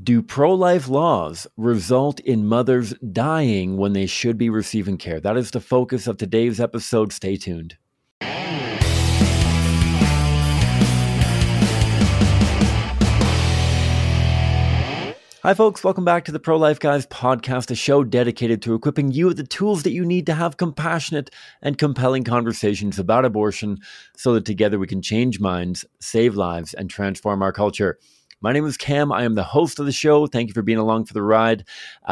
Do pro-life laws result in mothers dying when they should be receiving care? That is the focus of today's episode. Stay tuned. Hi folks, welcome back to the Pro-Life Guys podcast, a show dedicated to equipping you with the tools that you need to have compassionate and compelling conversations about abortion so that together we can change minds, save lives, and transform our culture. My name is Cam. I am the host of the show. Thank you for being along for the ride.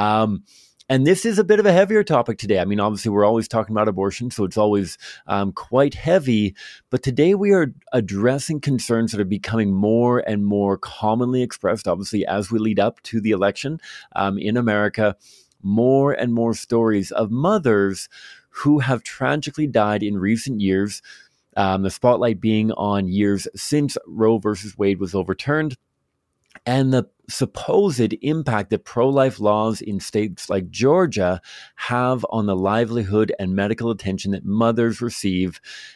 And this is a bit of a heavier topic today. I mean, obviously, we're always talking about abortion, so it's always quite heavy. But today we are addressing concerns that are becoming more and more commonly expressed, obviously, as we lead up to the election in America. More and more stories of mothers who have tragically died in recent years, the spotlight being on years since Roe versus Wade was overturned, and the supposed impact that pro-life laws in states like Georgia have on the livelihood and medical attention that mothers receive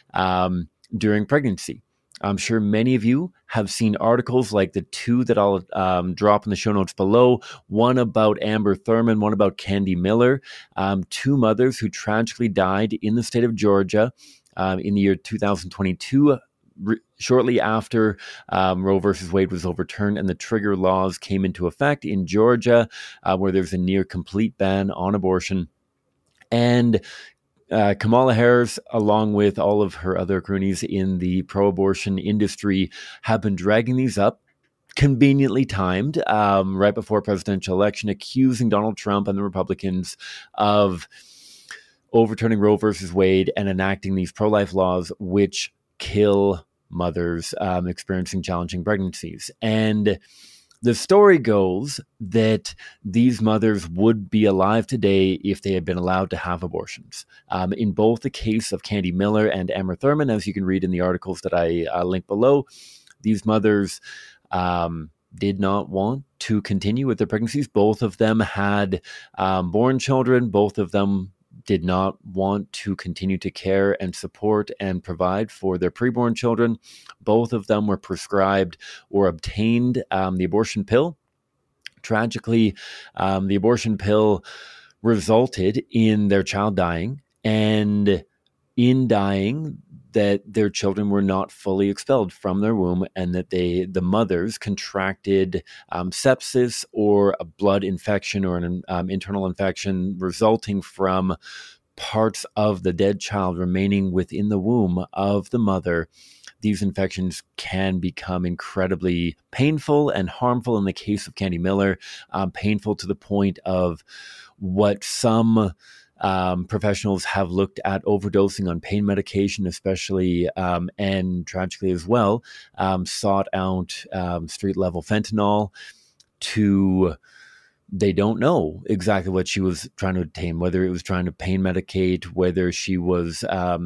during pregnancy. I'm sure many of you have seen articles like the two that I'll drop in the show notes below, one about Amber Thurman, one about Candy Miller, two mothers who tragically died in the state of Georgia in the year 2022, shortly after Roe versus Wade was overturned and the trigger laws came into effect in Georgia, where there's a near complete ban on abortion. And Kamala Harris, along with all of her other cronies in the pro-abortion industry, have been dragging these up, conveniently timed, right before a presidential election, accusing Donald Trump and the Republicans of overturning Roe versus Wade and enacting these pro-life laws, which kill mothers experiencing challenging pregnancies. And the story goes that these mothers would be alive today if they had been allowed to have abortions. In both the case of Candy Miller and Amber Thurman, as you can read in the articles that I link below, these mothers did not want to continue with their pregnancies. Both of them had born children. Both of them did not want to continue to care and support and provide for their preborn children. Both of them were prescribed or obtained the abortion pill. Tragically, the abortion pill resulted in their child dying, and in dying, that their children were not fully expelled from their womb, and that the mothers contracted sepsis or a blood infection or an internal infection resulting from parts of the dead child remaining within the womb of the mother. These infections can become incredibly painful and harmful. In the case of Candy Miller, painful to the point of what some professionals have looked at overdosing on pain medication, especially, and tragically as well, sought out street-level fentanyl they don't know exactly what she was trying to obtain, whether it was trying to pain medicate, whether she was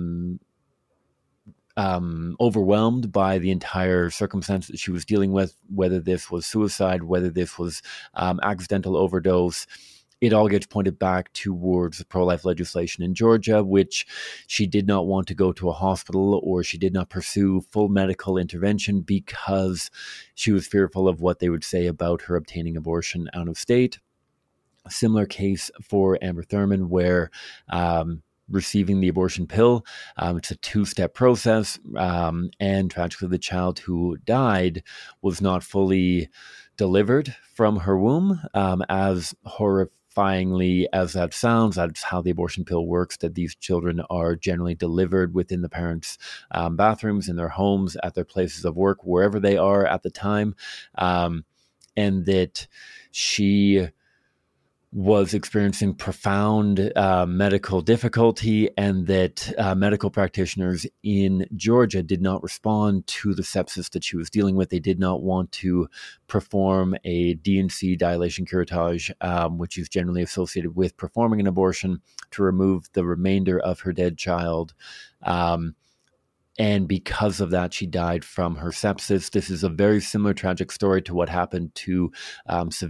overwhelmed by the entire circumstance that she was dealing with, whether this was suicide, whether this was accidental overdose. It all gets pointed back towards the pro-life legislation in Georgia, which she did not want to go to a hospital, or she did not pursue full medical intervention because she was fearful of what they would say about her obtaining abortion out of state. A similar case for Amber Thurman, where receiving the abortion pill, it's a two-step process, and tragically the child who died was not fully delivered from her womb, as horrifyingly as that sounds. That's how the abortion pill works, that these children are generally delivered within the parents' bathrooms, in their homes, at their places of work, wherever they are at the time, and that she was experiencing profound medical difficulty, and that medical practitioners in Georgia did not respond to the sepsis that she was dealing with. They did not want to perform a D&C, dilation curettage, which is generally associated with performing an abortion, to remove the remainder of her dead child. And because of that, she died from her sepsis. This is a very similar tragic story to what happened to Savita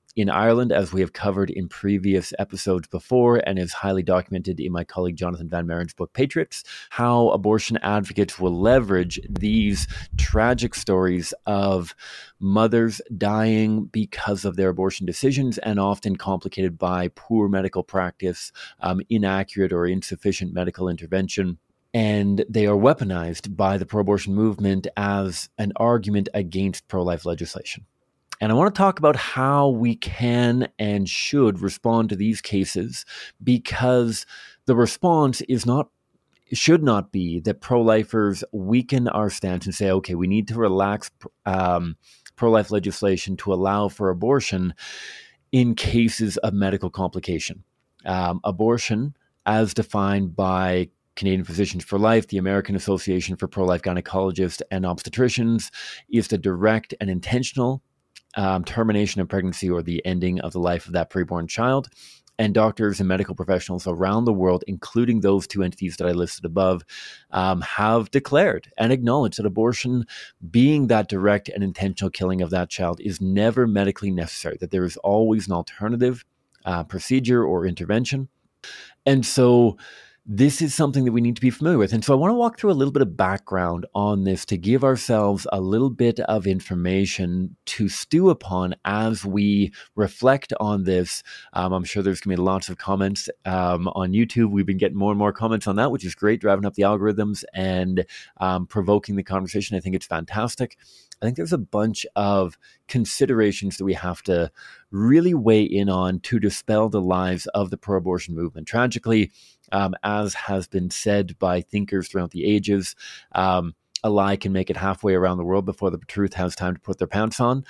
In Ireland, as we have covered in previous episodes before and is highly documented in my colleague Jonathan Van Maren's book, Patriots, how abortion advocates will leverage these tragic stories of mothers dying because of their abortion decisions and often complicated by poor medical practice, inaccurate or insufficient medical intervention. And they are weaponized by the pro-abortion movement as an argument against pro-life legislation. And I want to talk about how we can and should respond to these cases, because the response should not be that pro-lifers weaken our stance and say, okay, we need to relax pro-life legislation to allow for abortion in cases of medical complication. Abortion, as defined by Canadian Physicians for Life, the American Association for Pro-Life Gynecologists and Obstetricians, is the direct and intentional termination of pregnancy or the ending of the life of that preborn child. And doctors and medical professionals around the world, including those two entities that I listed above, have declared and acknowledged that abortion, being that direct and intentional killing of that child, is never medically necessary, that there is always an alternative procedure or intervention. And so this is something that we need to be familiar with. And so I want to walk through a little bit of background on this to give ourselves a little bit of information to stew upon as we reflect on this. I'm sure there's going to be lots of comments on YouTube. We've been getting more and more comments on that, which is great, driving up the algorithms and provoking the conversation. I think it's fantastic. I think there's a bunch of considerations that we have to really weigh in on to dispel the lies of the pro-abortion movement. Tragically, as has been said by thinkers throughout the ages, a lie can make it halfway around the world before the truth has time to put their pants on.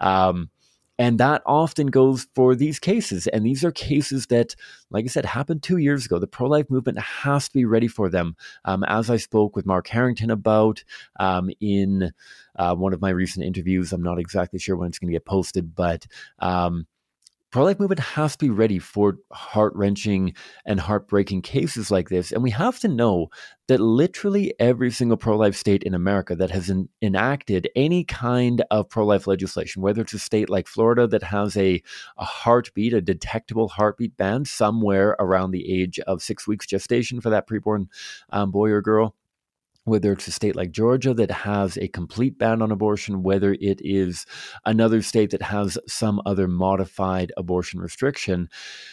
And that often goes for these cases. And these are cases that, like I said, happened 2 years ago. The pro-life movement has to be ready for them. As I spoke with Mark Harrington about in one of my recent interviews, I'm not exactly sure when it's going to get posted, but pro-life movement has to be ready for heart-wrenching and heartbreaking cases like this. And we have to know that literally every single pro-life state in America that has enacted any kind of pro-life legislation, whether it's a state like Florida that has a heartbeat, a detectable heartbeat ban somewhere around the age of 6 weeks gestation for that preborn boy or girl, whether it's a state like Georgia that has a complete ban on abortion, whether it is another state that has some other modified abortion restriction,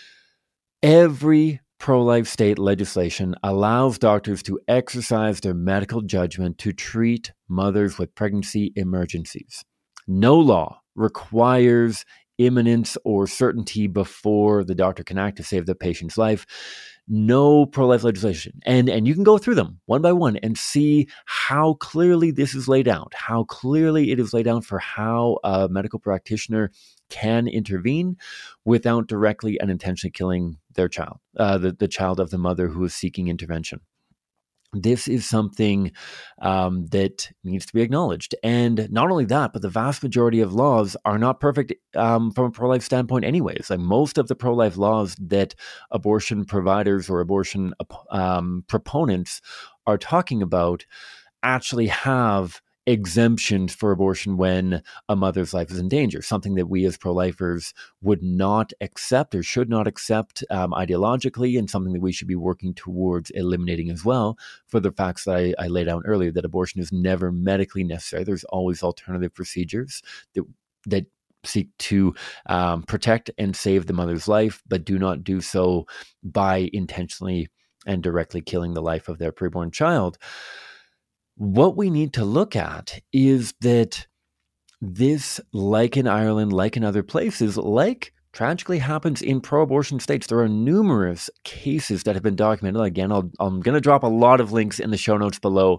every pro-life state legislation allows doctors to exercise their medical judgment to treat mothers with pregnancy emergencies. No law requires imminence or certainty before the doctor can act to save the patient's life. No pro-life legislation. And you can go through them one by one and see how clearly this is laid out, how clearly it is laid out for how a medical practitioner can intervene without directly and intentionally killing their child, the child of the mother who is seeking intervention. This is something that needs to be acknowledged. And not only that, but the vast majority of laws are not perfect from a pro-life standpoint anyways. Like most of the pro-life laws that abortion providers or abortion proponents are talking about actually have exemptions for abortion when a mother's life is in danger, something that we as pro-lifers would not accept or should not accept ideologically, and something that we should be working towards eliminating as well for the facts that I laid out earlier, that abortion is never medically necessary. There's always alternative procedures that seek to protect and save the mother's life, but do not do so by intentionally and directly killing the life of their preborn child. What we need to look at is that this, like in Ireland, like in other places, like tragically happens in pro-abortion states, there are numerous cases that have been documented. Again, I'm going to drop a lot of links in the show notes below,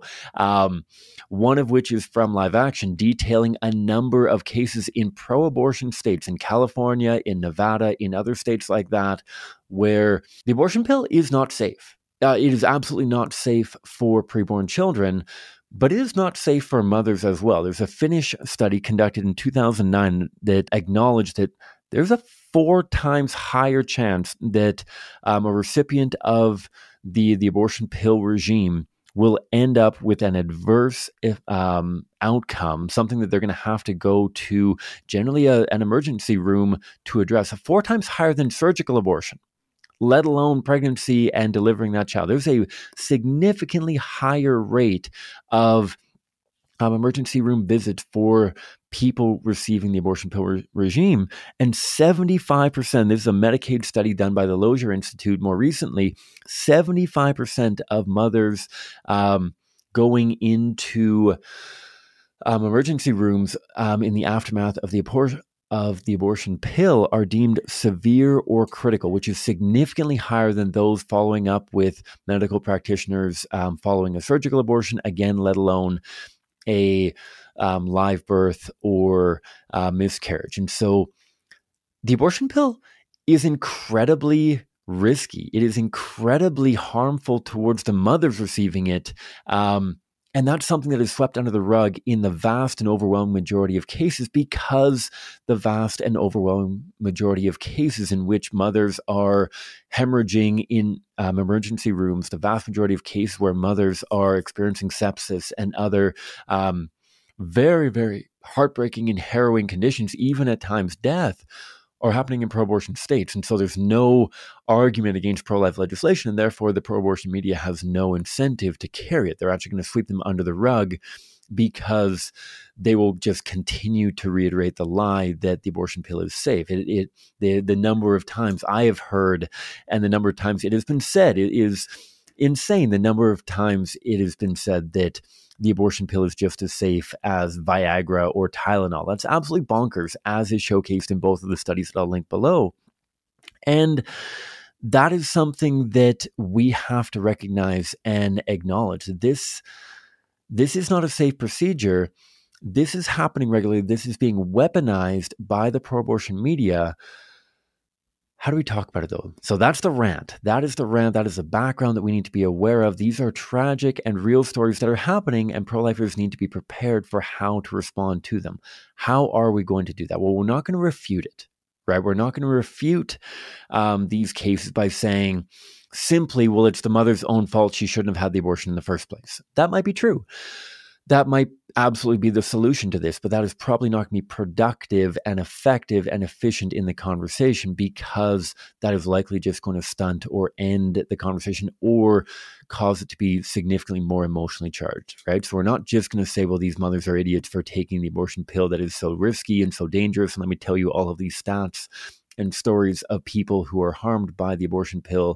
one of which is from Live Action, detailing a number of cases in pro-abortion states, in California, in Nevada, in other states like that, where the abortion pill is not safe. It is absolutely not safe for preborn children, but it is not safe for mothers as well. There's a Finnish study conducted in 2009 that acknowledged that there's a 4 times higher chance that a recipient of the abortion pill regime will end up with an adverse outcome, something that they're going to have to go to generally an emergency room to address, 4 times higher than surgical abortion, let alone pregnancy and delivering that child. There's a significantly higher rate of emergency room visits for people receiving the abortion pill regime. And 75%, this is a Medicaid study done by the Lozier Institute more recently, 75% of mothers going into emergency rooms in the aftermath of the abortion pill are deemed severe or critical, which is significantly higher than those following up with medical practitioners following a surgical abortion, again, let alone a live birth or miscarriage. And so the abortion pill is incredibly risky. It is incredibly harmful towards the mothers receiving it. And that's something that is swept under the rug in the vast and overwhelming majority of cases, because the vast and overwhelming majority of cases in which mothers are hemorrhaging in emergency rooms, the vast majority of cases where mothers are experiencing sepsis and other very, very heartbreaking and harrowing conditions, even at times death, are happening in pro-abortion states. And so there's no argument against pro-life legislation, and therefore the pro-abortion media has no incentive to carry it. They're actually going to sweep them under the rug, because they will just continue to reiterate the lie that the abortion pill is safe. The number of times I have heard, and the number of times it has been said, it is insane. The number of times it has been said that the abortion pill is just as safe as Viagra or Tylenol. That's absolutely bonkers, as is showcased in both of the studies that I'll link below. And that is something that we have to recognize and acknowledge. This is not a safe procedure. This is happening regularly. This is being weaponized by the pro-abortion media. How do we talk about it, though? So that's the rant. That is the rant. That is the background that we need to be aware of. These are tragic and real stories that are happening, and pro-lifers need to be prepared for how to respond to them. How are we going to do that? Well, we're not going to refute it, right? We're not going to refute these cases by saying simply, well, it's the mother's own fault. She shouldn't have had the abortion in the first place. That might be true. That might absolutely be the solution to this, but that is probably not going to be productive and effective and efficient in the conversation, because that is likely just going to stunt or end the conversation or cause it to be significantly more emotionally charged, right? So we're not just going to say, well, these mothers are idiots for taking the abortion pill that is so risky and so dangerous. And let me tell you all of these stats and stories of people who are harmed by the abortion pill.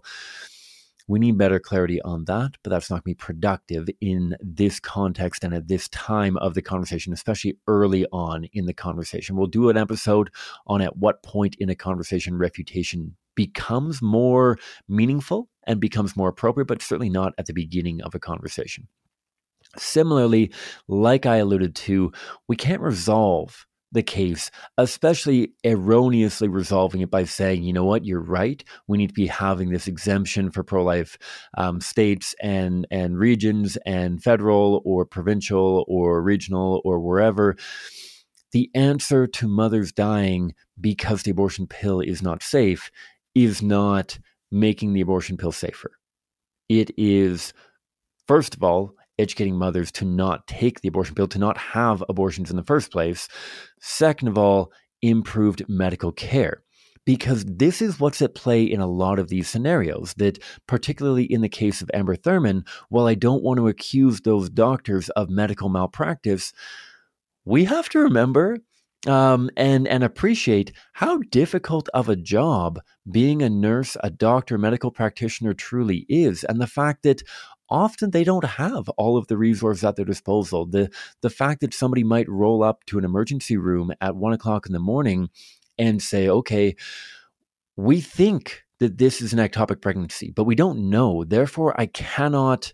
We need better clarity on that, but that's not going to be productive in this context and at this time of the conversation, especially early on in the conversation. We'll do an episode on at what point in a conversation refutation becomes more meaningful and becomes more appropriate, but certainly not at the beginning of a conversation. Similarly, like I alluded to, we can't resolve the case, especially erroneously resolving it by saying, you know what, you're right. We need to be having this exemption for pro-life states and regions and federal or provincial or regional or wherever. The answer to mothers dying because the abortion pill is not safe is not making the abortion pill safer. It is, first of all, educating mothers to not take the abortion pill, to not have abortions in the first place. Second of all, improved medical care. Because this is what's at play in a lot of these scenarios, that particularly in the case of Amber Thurman, while I don't want to accuse those doctors of medical malpractice, we have to remember and appreciate how difficult of a job being a nurse, a doctor, medical practitioner truly is. And the fact that often they don't have all of the resources at their disposal. The fact that somebody might roll up to an emergency room at 1 o'clock in the morning and say, okay, we think that this is an ectopic pregnancy, but we don't know. Therefore, I cannot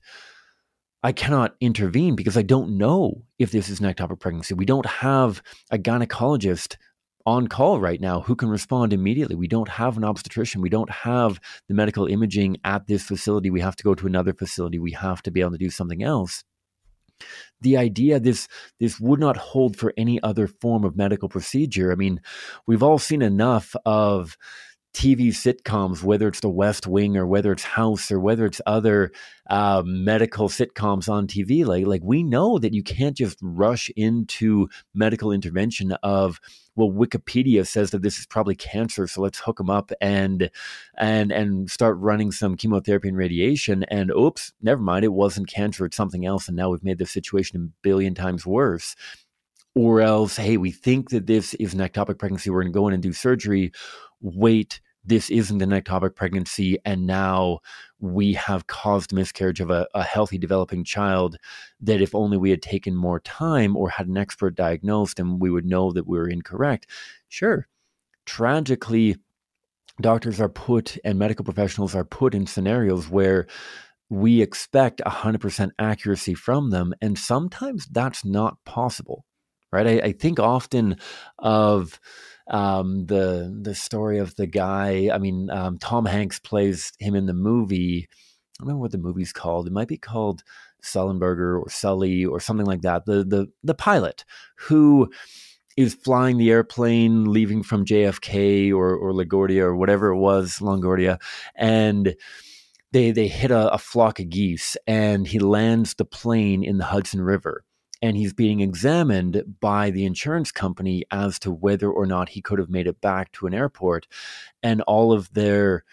intervene because I don't know if this is an ectopic pregnancy. We don't have a gynecologist on call right now who can respond immediately. We don't have an obstetrician. We don't have the medical imaging at this facility. We have to go to another facility. We have to be able to do something else. The idea this would not hold for any other form of medical procedure. I mean, we've all seen enough of TV sitcoms, whether it's The West Wing or whether it's House or whether it's other medical sitcoms on TV, like we know that you can't just rush into medical intervention of, well, Wikipedia says that this is probably cancer, so let's hook them up and start running some chemotherapy and radiation, and oops, never mind, it wasn't cancer, it's something else, and now we've made the situation a billion times worse. Or else, hey, we think that this is an ectopic pregnancy, we're going to go in and do surgery. Wait, this isn't an ectopic pregnancy, and now we have caused miscarriage of a healthy developing child that if only we had taken more time or had an expert diagnosed, and we would know that we were incorrect. Sure, tragically, doctors are put and medical professionals are put in scenarios where we expect 100% accuracy from them, and sometimes that's not possible. Right? I think often of the story of the guy. I mean, Tom Hanks plays him in the movie. I don't remember what the movie's called. It might be called Sullenberger or Sully or something like that. The pilot who is flying the airplane leaving from JFK or LaGuardia or whatever it was, Longoria, and they hit a flock of geese, and he lands the plane in the Hudson River. And he's being examined by the insurance company as to whether or not he could have made it back to an airport. And all of their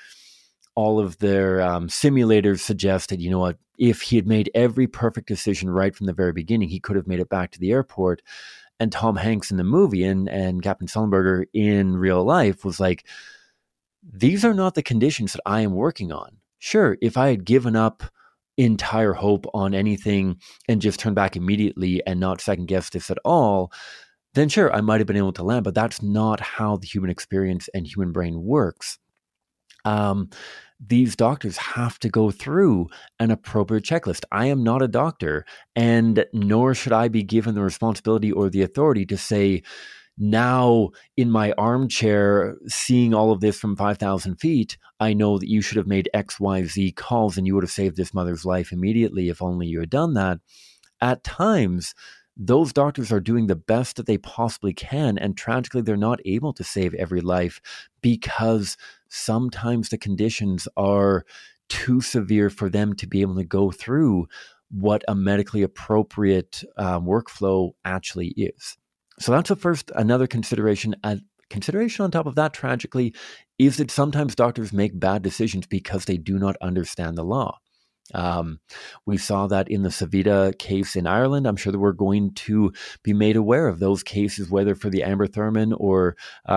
simulators suggested, you know what, if he had made every perfect decision right from the very beginning, he could have made it back to the airport. And Tom Hanks in the movie and Captain Sullenberger in real life was like, these are not the conditions that I am working on. Sure, if I had given up entire hope on anything and just turn back immediately and not second guess this at all, then sure, I might have been able to land, but that's not how the human experience and human brain works. These doctors have to go through an appropriate checklist. I am not a doctor, and nor should I be given the responsibility or the authority to say, now in my armchair, seeing all of this from 5,000 feet, I know that you should have made X, Y, Z calls and you would have saved this mother's life immediately if only you had done that. At times, those doctors are doing the best that they possibly can, and tragically, they're not able to save every life because sometimes the conditions are too severe for them to be able to go through what a medically appropriate workflow actually is. So that's another consideration. A consideration on top of that, tragically, is that sometimes doctors make bad decisions because they do not understand the law. We saw that in the Savita case in Ireland. I'm sure that we're going to be made aware of those cases, whether for the Amber Thurman or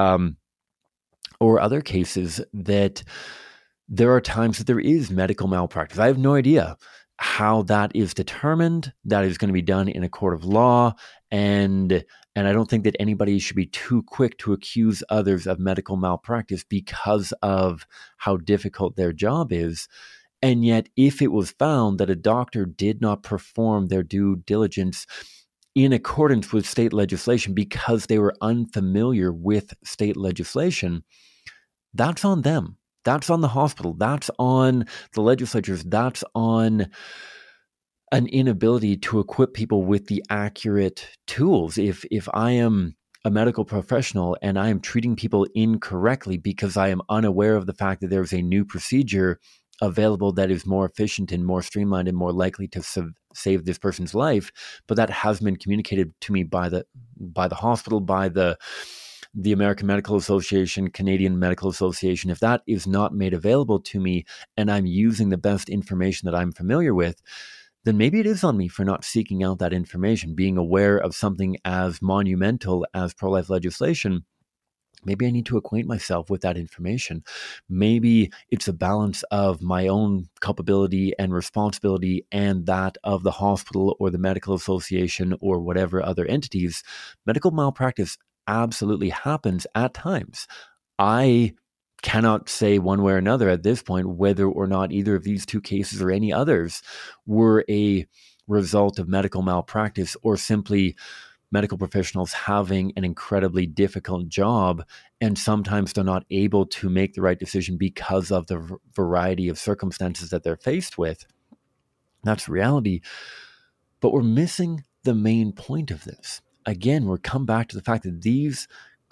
other cases, that there are times that there is medical malpractice. I have no idea how that is determined. That is going to be done in a court of law, and I don't think that anybody should be too quick to accuse others of medical malpractice because of how difficult their job is. And yet, if it was found that a doctor did not perform their due diligence in accordance with state legislation because they were unfamiliar with state legislation, that's on them. That's on the hospital. That's on the legislatures. That's on an inability to equip people with the accurate tools. If I am a medical professional and I am treating people incorrectly because I am unaware of the fact that there's a new procedure available that is more efficient and more streamlined and more likely to save this person's life, but that hasn't been communicated to me by the hospital, by the American Medical Association, Canadian Medical Association, if that is not made available to me and I'm using the best information that I'm familiar with, then maybe it is on me for not seeking out that information, being aware of something as monumental as pro-life legislation. Maybe I need to acquaint myself with that information. Maybe it's a balance of my own culpability and responsibility and that of the hospital or the medical association or whatever other entities. Medical malpractice absolutely happens at times. I cannot say one way or another at this point whether or not either of these two cases or any others were a result of medical malpractice or simply medical professionals having an incredibly difficult job, and sometimes they're not able to make the right decision because of the variety of circumstances that they're faced with. That's reality. But we're missing the main point of this. Again, we're come back to the fact that these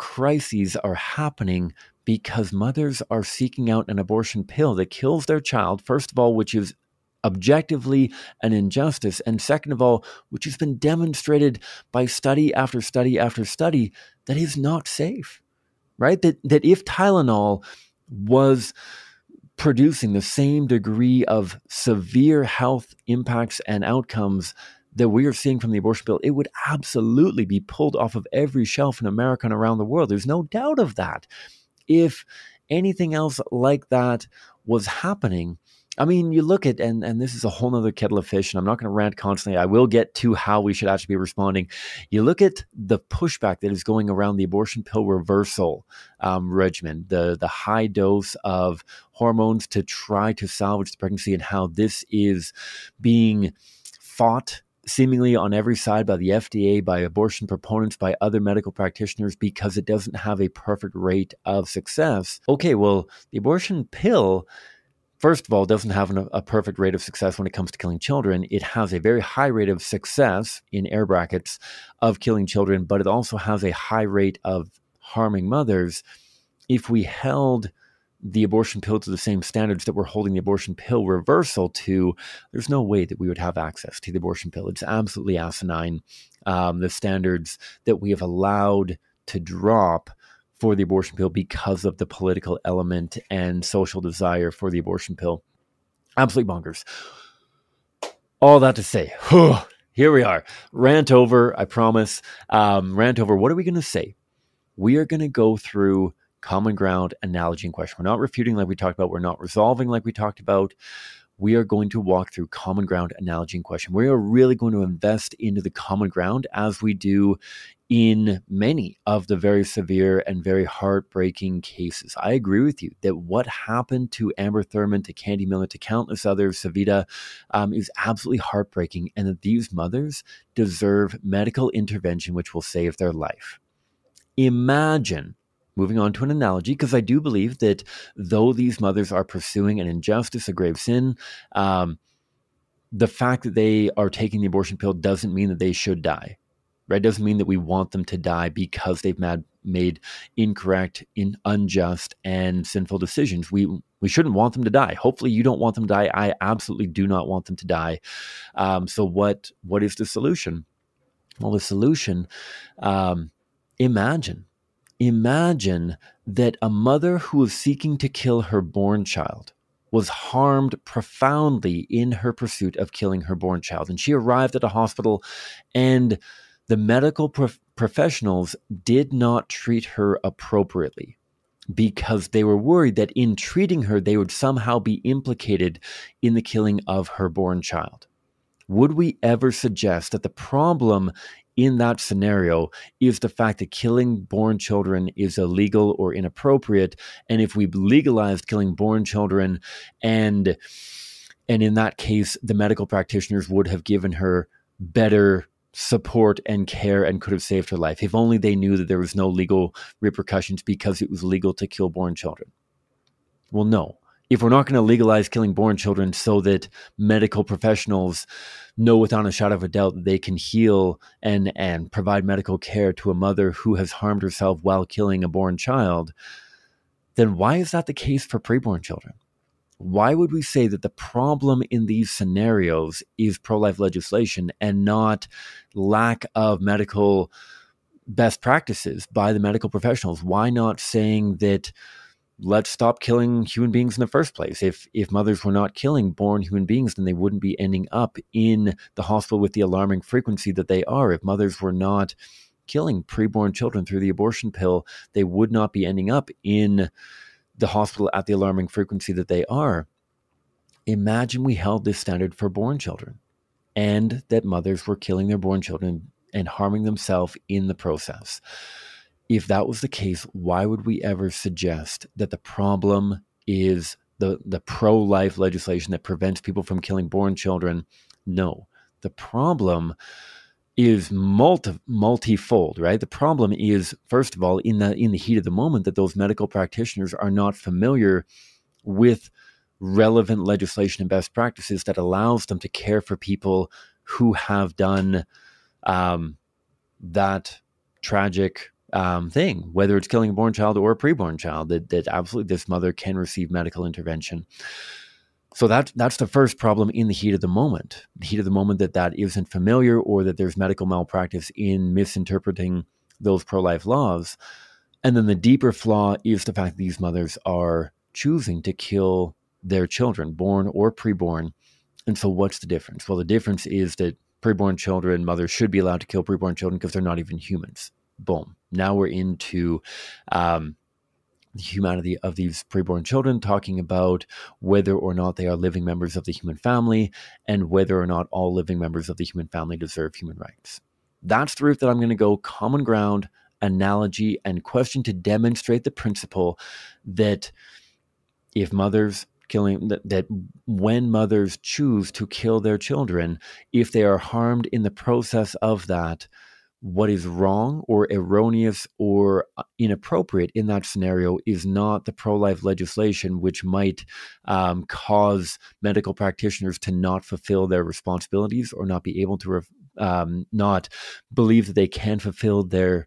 crises are happening because mothers are seeking out an abortion pill that kills their child, first of all, which is objectively an injustice, and second of all, which has been demonstrated by study after study after study that is not safe, right? That if Tylenol was producing the same degree of severe health impacts and outcomes that we are seeing from the abortion pill, it would absolutely be pulled off of every shelf in America and around the world. There's no doubt of that. If anything else like that was happening, I mean, you look at, and this is a whole nother kettle of fish, and I'm not going to rant constantly. I will get to how we should actually be responding. You look at the pushback that is going around the abortion pill reversal regimen, the high dose of hormones to try to salvage the pregnancy, and how this is being fought seemingly on every side by the FDA, by abortion proponents, by other medical practitioners, because it doesn't have a perfect rate of success. Okay, well, the abortion pill, first of all, doesn't have a perfect rate of success when it comes to killing children. It has a very high rate of success, in air brackets, of killing children, but it also has a high rate of harming mothers. If we held the abortion pill to the same standards that we're holding the abortion pill reversal to, there's no way that we would have access to the abortion pill. It's absolutely asinine, the standards that we have allowed to drop for the abortion pill because of the political element and social desire for the abortion pill. Absolutely bonkers. All that to say, here we are. Rant over, I promise. Rant over. What are we going to say? We are going to go through common ground, analogy, and question. We're not refuting like we talked about. We're not resolving like we talked about. We are going to walk through common ground, analogy, and question. We are really going to invest into the common ground as we do in many of the very severe and very heartbreaking cases. I agree with you that what happened to Amber Thurman, to Candy Miller, to countless others, Savita, is absolutely heartbreaking, and that these mothers deserve medical intervention which will save their life. Imagine, moving on to an analogy, because I do believe that though these mothers are pursuing an injustice, a grave sin, the fact that they are taking the abortion pill doesn't mean that they should die, right? Doesn't mean that we want them to die because they've made incorrect, unjust, and sinful decisions. We shouldn't want them to die. Hopefully you don't want them to die. I absolutely do not want them to die. So what is the solution? Well, the solution, imagine that a mother who is seeking to kill her born child was harmed profoundly in her pursuit of killing her born child. And she arrived at a hospital, and the medical professionals did not treat her appropriately because they were worried that in treating her, they would somehow be implicated in the killing of her born child. Would we ever suggest that the problem in that scenario is the fact that killing born children is illegal or inappropriate? And if we legalized killing born children, and in that case, the medical practitioners would have given her better support and care and could have saved her life, if only they knew that there was no legal repercussions because it was legal to kill born children. Well, no. If we're not going to legalize killing born children so that medical professionals know without a shadow of a doubt that they can heal and provide medical care to a mother who has harmed herself while killing a born child, then why is that the case for preborn children? Why would we say that the problem in these scenarios is pro-life legislation and not lack of medical best practices by the medical professionals? Why not saying that let's stop killing human beings in the first place? If mothers were not killing born human beings, then they wouldn't be ending up in the hospital with the alarming frequency that they are. If mothers were not killing preborn children through the abortion pill, they would not be ending up in the hospital at the alarming frequency that they are. Imagine we held this standard for born children, and that mothers were killing their born children and harming themselves in the process. If that was the case, why would we ever suggest that the problem is the pro-life legislation that prevents people from killing born children? No, the problem is multifold, right? The problem is, first of all, in the heat of the moment, that those medical practitioners are not familiar with relevant legislation and best practices that allows them to care for people who have done that tragic thing, whether it's killing a born child or a preborn child, that absolutely this mother can receive medical intervention. So that's the first problem in the heat of the moment. The heat of the moment that isn't familiar, or that there's medical malpractice in misinterpreting those pro-life laws. And then the deeper flaw is the fact that these mothers are choosing to kill their children, born or preborn. And so what's the difference? Well, the difference is that preborn children, mothers should be allowed to kill preborn children because they're not even humans. Boom. Now we're into the humanity of these preborn children, talking about whether or not they are living members of the human family, and whether or not all living members of the human family deserve human rights. That's the route that I'm going to go: common ground, analogy, and question to demonstrate the principle that if mothers that when mothers choose to kill their children, if they are harmed in the process of that, what is wrong or erroneous or inappropriate in that scenario is not the pro-life legislation, which might cause medical practitioners to not fulfill their responsibilities, or not be able to not believe that they can fulfill their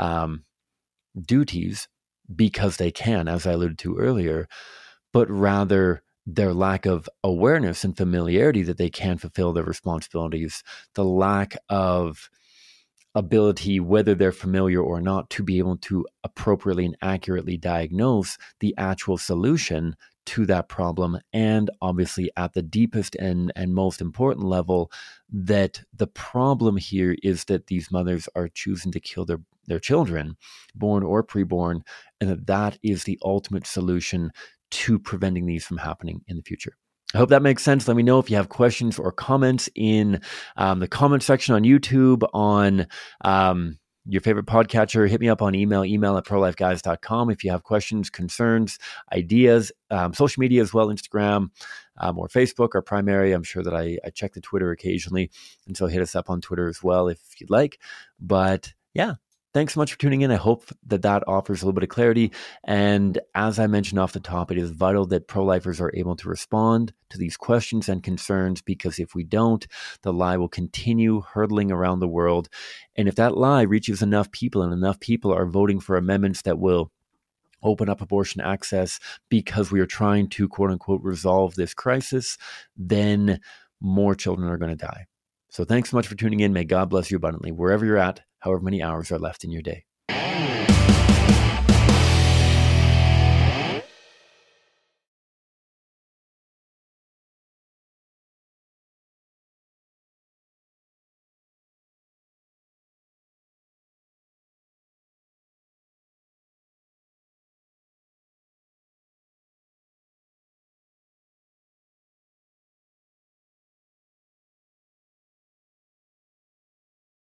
duties because they can, as I alluded to earlier, but rather their lack of awareness and familiarity that they can fulfill their responsibilities, the lack of ability, whether they're familiar or not, to be able to appropriately and accurately diagnose the actual solution to that problem. And obviously, at the deepest and most important level, that the problem here is that these mothers are choosing to kill their children, born or preborn, and that is the ultimate solution to preventing these from happening in the future. I hope that makes sense. Let me know if you have questions or comments in the comment section on YouTube, on your favorite podcatcher. Hit me up on email at prolifeguys.com if you have questions, concerns, ideas, social media as well, Instagram or Facebook are primary. I'm sure that I check the Twitter occasionally, and so hit us up on Twitter as well if you'd like. But yeah, thanks so much for tuning in. I hope that offers a little bit of clarity. And as I mentioned off the top, it is vital that pro-lifers are able to respond to these questions and concerns, because if we don't, the lie will continue hurtling around the world. And if that lie reaches enough people, and enough people are voting for amendments that will open up abortion access because we are trying to, quote unquote, resolve this crisis, then more children are going to die. So thanks so much for tuning in. May God bless you abundantly wherever you're at, however many hours are left in your day.